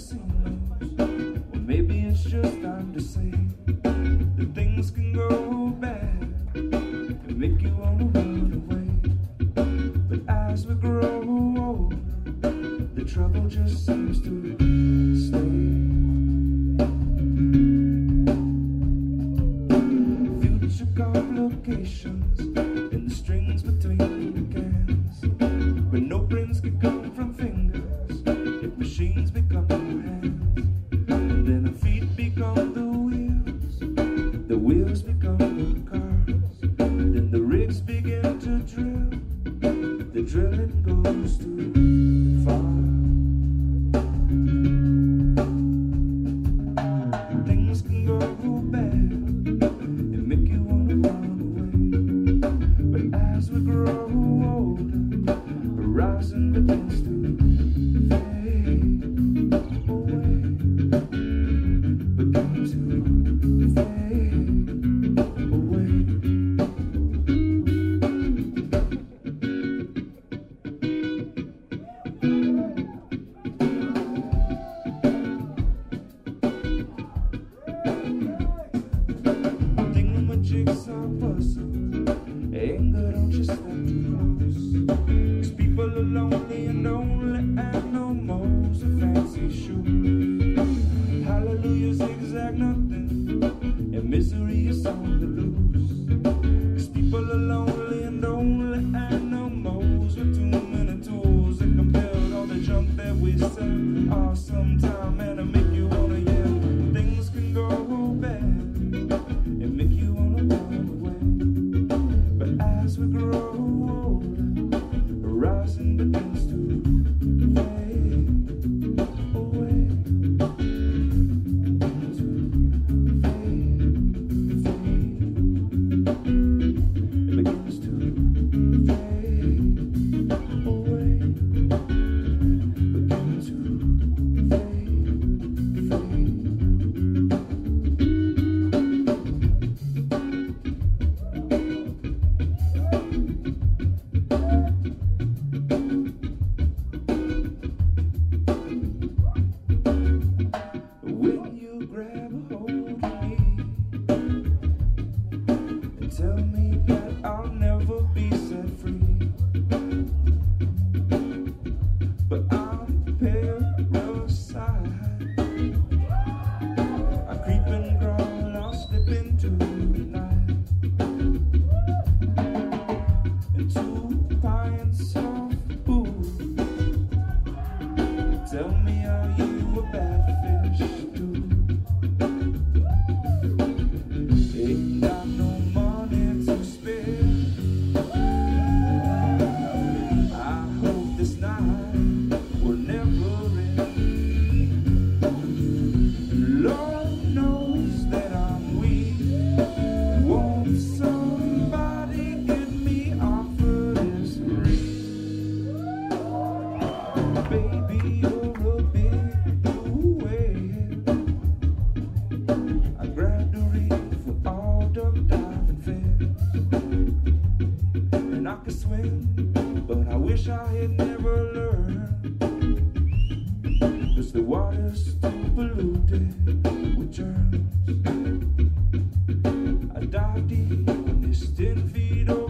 casinos. Or maybe it's just time to say that things can go bad and make you wanna run away. But as we grow older, the trouble just seems to stay. Future complications in the strings between the cans, but no prints can come from fingers if machines become your hands. And then our feet become the wheels become the cars. Then the rigs begin to drill, the drilling goes too far. Things can go bad and make you wanna run away. But as we grow older, horizon begins to fade away. Begin to fade away. Jigsaw puzzle, anger don't just step too close. 'Cause people are lonely and lonely and no more's a fancy shoe. Hallelujah, zigzag nothing, and misery is on the loose. 'Cause people are lonely and lonely and no more's with too many tools that can build all the junk that we sell. Oh, sometime and I make you wanna yell. Things can go bad and make you wanna run away. But as we grow older, horizon begins to fade away. To fade. It begins to fade away. Begin to fade. When you grab a hold of me and tell me that I'll never be set free, but I'm parasite. I creep and crawl, I'll slip into the night, and 2 pints of booze. Tell me how you a bad fish too. Ain't got no money to spare. I hope this night will never end. Lord knows that I'm weak. Won't somebody get me off of this ring? Baby, you're a big blue whale. I grabbed the reef for all duck diving fair, and I could swim, but I wish I had never learned. 'Cause the water's too polluted with germs. I dive deep when it's 10 feet over.